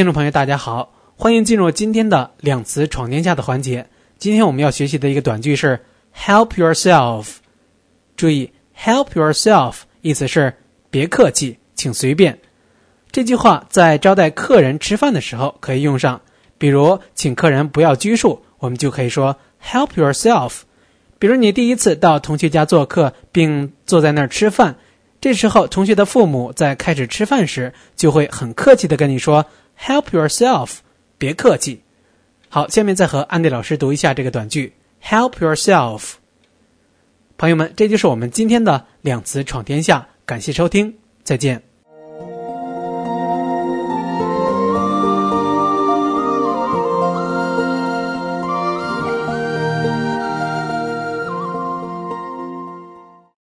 听众朋友大家好，欢迎进入今天的量词闯天下的环节。今天我们要学习的一个短句是 help yourself。 注意 help yourself 意思是别客气，请随便。这句话在招待客人吃饭的时候可以用上，比如请客人不要拘束，我们就可以说 help yourself。 比如你第一次到同学家做客并坐在那儿吃饭，这时候同学的父母在开始吃饭时就会很客气地跟你说 help yourself， 别客气。好，下面再和安迪老师读一下这个短句 help yourself。 朋友们，这就是我们今天的量词闯天下，感谢收听，再见。